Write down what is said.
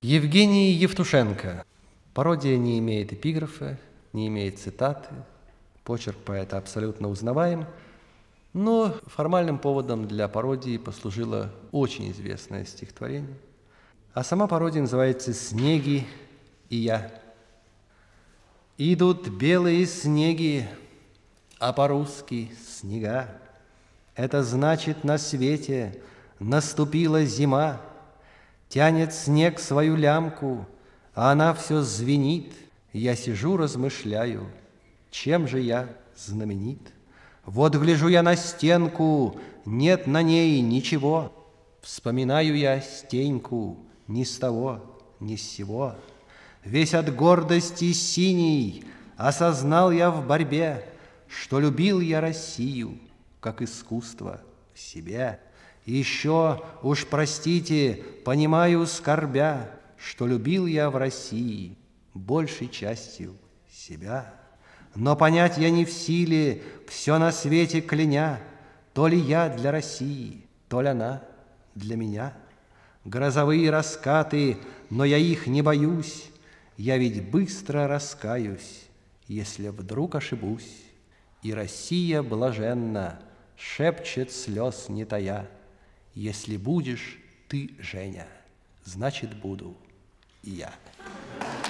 Евгений Евтушенко. Пародия не имеет эпиграфа, не имеет цитаты. Почерк поэта абсолютно узнаваем. Но формальным поводом для пародии послужило очень известное стихотворение. А сама пародия называется «Снеги и я». Идут белые снеги, а по-русски снега. Это значит, на свете наступила зима. Тянет снег свою лямку, а она все звенит. Я сижу, размышляю, чем же я знаменит? Вот гляжу я на стенку, нет на ней ничего. Вспоминаю я Стеньку ни с того, ни с сего. Весь от гордости синий осознал я в борьбе, что любил я Россию, как искусство в себе. И еще, уж простите, понимаю, скорбя, что любил я в России большей частью себя. Но понять я не в силе, все на свете кляня, то ли я для России, то ли она для меня. Грозовые раскаты, но я их не боюсь, я ведь быстро раскаюсь, если вдруг ошибусь. И Россия блаженна шепчет слез не тая: если будешь ты, Женя, значит, буду и я.